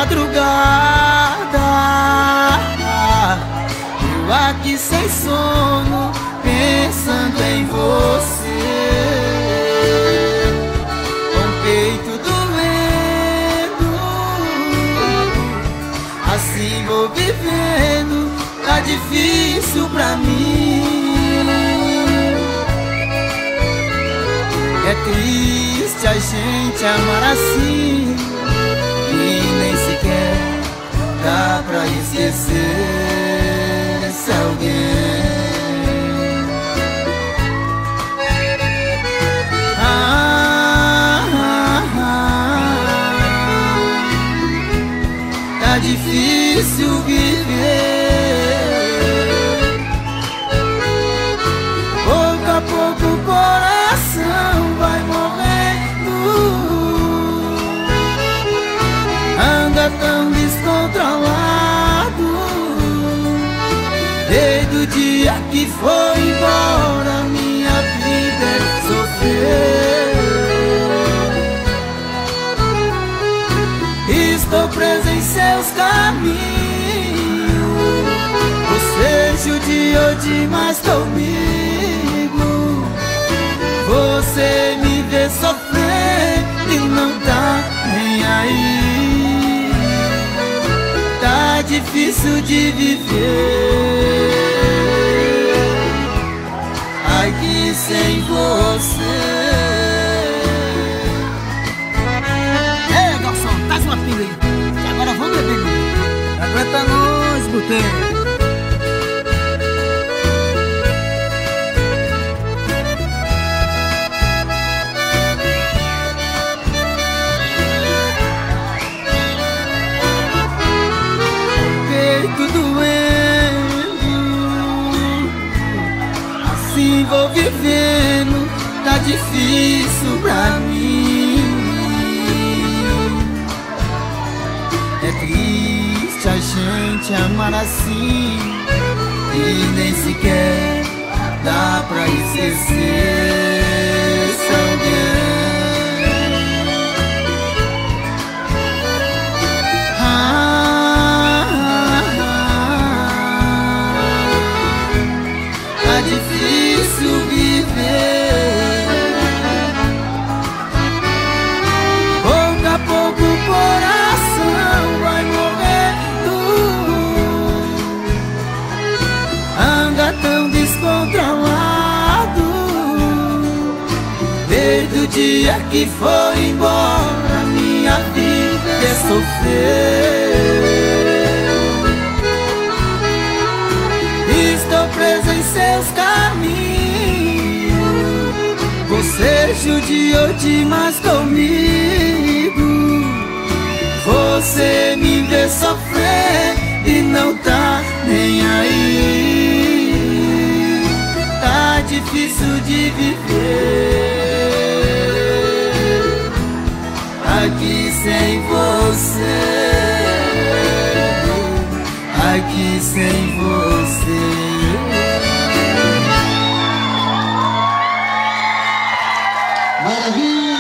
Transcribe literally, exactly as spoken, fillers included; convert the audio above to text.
madrugada, eu aqui sem sono, pensando em você, com o peito doendo. Assim vou vivendo, tá difícil pra mim. É triste a gente amar assim, e nem sequer dá pra esquecer esse alguém. Ah, ah, ah, tá difícil viver. Pouco a pouco o coração vai morrendo, anda tão descontrolado. Desde o dia que foi embora, minha vida é sofrer. Estou preso em seus caminhos, você judiou demais comigo. Você me vê sofrer e não tá nem aí. Tá difícil de viver aqui sem você. Ei, garçom, traz uma pinga aí, que agora vamos beber. Aguenta nós, boteiro. Assim vou vivendo, tá difícil pra mim. É triste a gente amar assim, e nem sequer dá pra esquecer esse alguém. Difícil viver. Pouco a pouco o coração vai morrendo, anda tão descontrolado. Desde o dia que foi embora, minha vida é sofrer. Estou preso em seus caminhos, você judiou demais comigo. Você me vê sofrer e não tá nem aí. Tá difícil de viver aqui sem você, aqui sem você. Maravilha!